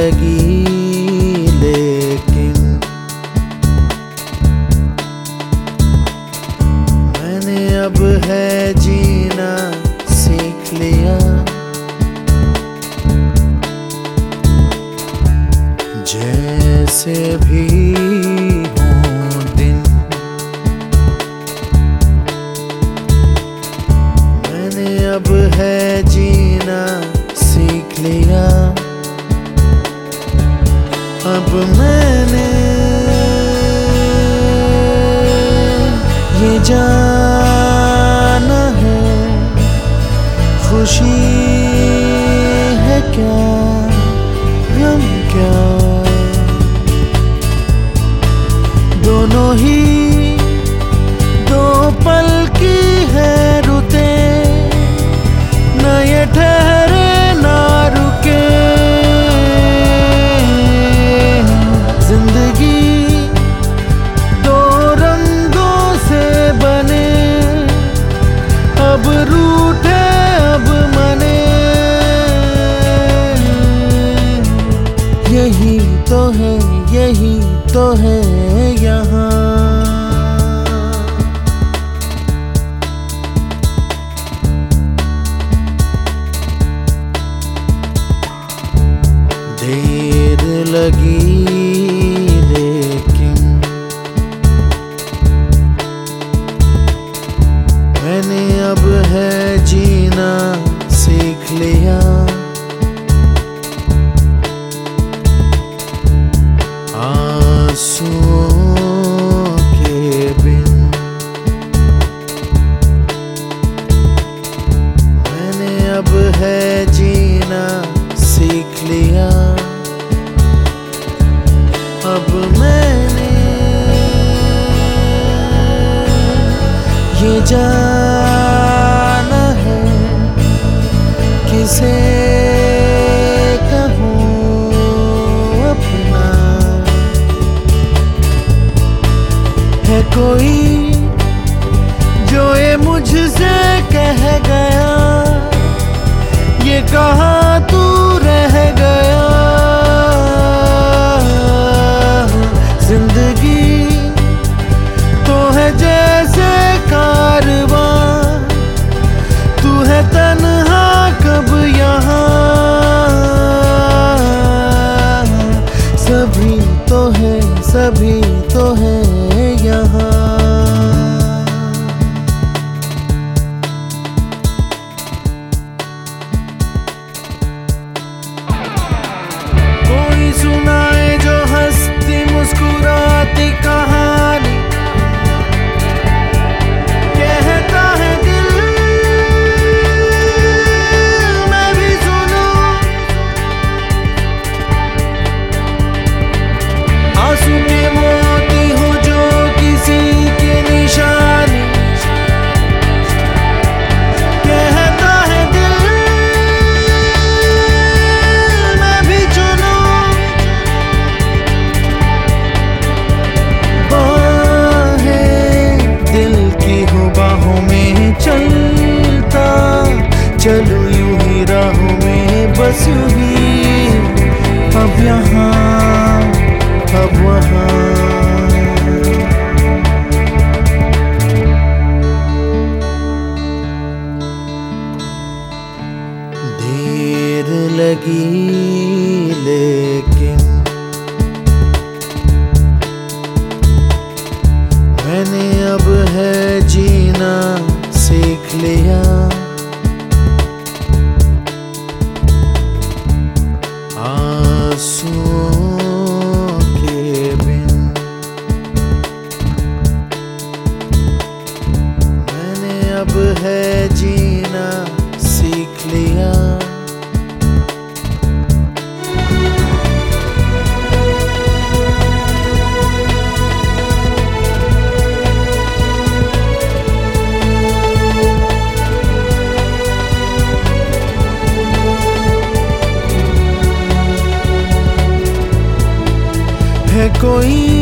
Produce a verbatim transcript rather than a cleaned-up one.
लगी लेकिन मैंने अब है जीना सीख लिया। जैसे भी हों दिन मैंने अब है जीना सीख लिया। अब मैंने ये जाना है खुशी है क्या गम क्या, दोनों ही दो पल की है रुते, न ये ठहरे ना रुके। जिंदगी दो रंगों से बने, अब रूठे अब मने, यही तो है यही तो है यहाँ। देर लगी लेकिन मैंने अब है जीना सीख लिया। आंसुओं के बिन मैंने अब है जीना सीख लिया। अब मैंने ये जाना है किसे कहूँ अपना। है कोई जो ये मुझसे कह गया, ये कहा तू रह गया। जिंदगी तो है जैसे कारवां, तू है तन्हा कब यहाँ। सभी तो है सभी तो है यहाँ। कोई सुनाए जो हंसती मुस्कुराती कहानी, कहता है दिल मैं भी सुनूं। आंसू के मोती हो जो किसी की निशानी, कहता है दिल मैं भी चुनूं। बाहें दिल की हो बाहों में चलता चलूं यूं ही राहों में बस यूं ही। अब यहाँ अब वहाँ देर लगी लेकिन मैंने अब है जीना सीख लिया। आंसुओं के बिन मैंने अब है जीना सीख लिया। है कोई